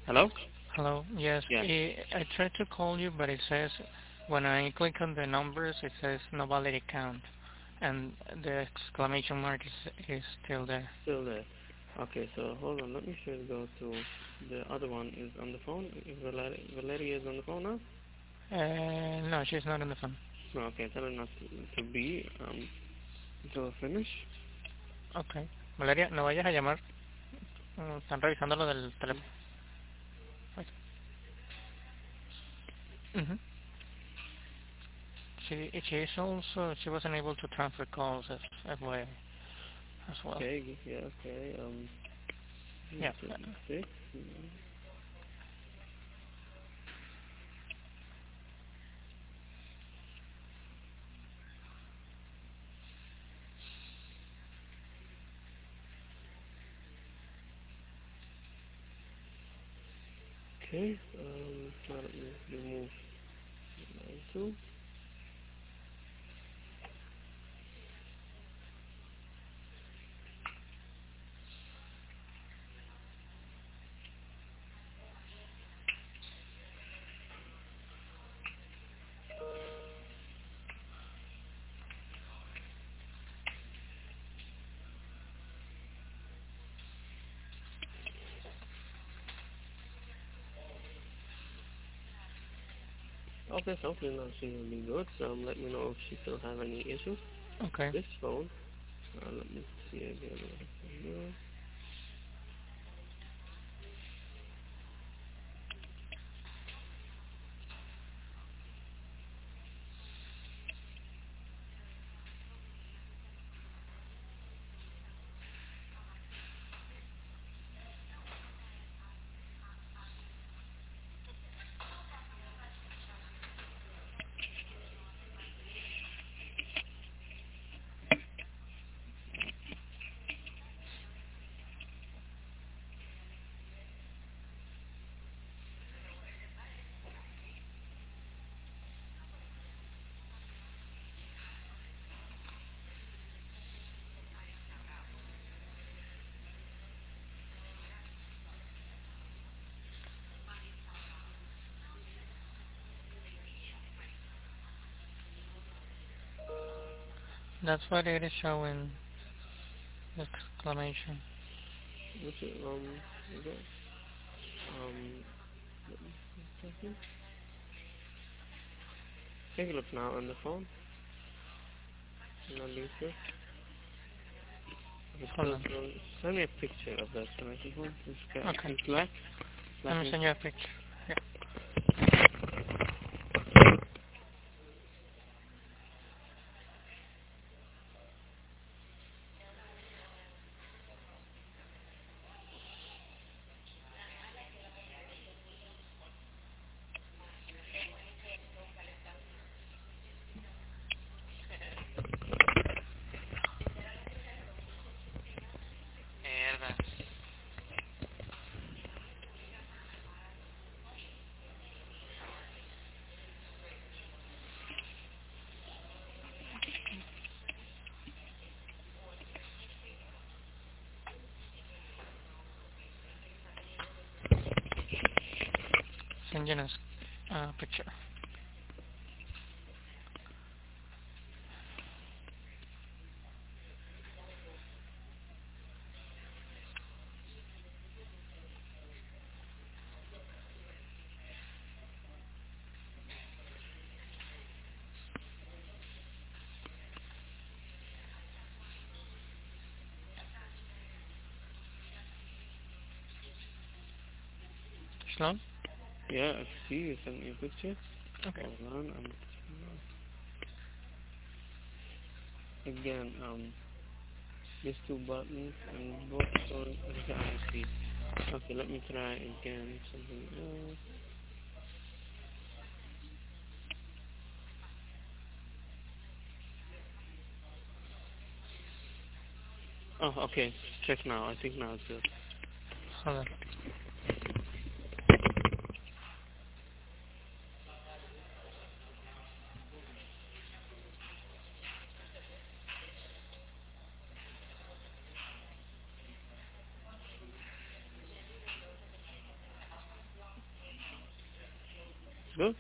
Hello? Hello. Yes, Yeah. I tried to call you, but it says when I click on the numbers, it says no valid account, and the exclamation mark is still there. Still there. Okay, so hold on. Let me just go to the other one is on the phone. Is Valeria is on the phone now? No, she's not on the phone. No, okay, tell her not to be until I finish. Okay. Valeria, no vayas a llamar. Están revisando lo del teléfono. Mm-hmm. She wasn't able to transfer calls as well. As well. Okay, yeah, okay. Yeah. 26. Okay, now let me remove 92. Okay, so hopefully now she will be good. Let me know if she still have any issue. Okay. This phone, let me see again what I can do. That's what it is showing. Exclamation. Which okay. Let me see a second. Take a look now on the phone. Not being sure. If it's Hold still on. showing, send me a picture of that exclamation phone. Okay. It's black. Let Black me and send you a picture. Yeah. Mierda. Send you a picture. Sloan? yeah, I see you sent me a picture. Okay. Hold on, again, these two buttons and both showing I see. Okay, let me try again something else. Oh, okay. Check now. I think now it's good. Hold on. Good.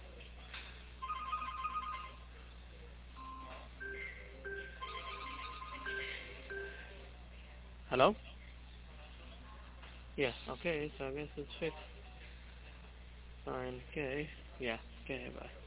Hello? Yeah, okay, so I guess it's fixed. Fine, okay. Yeah, okay, bye.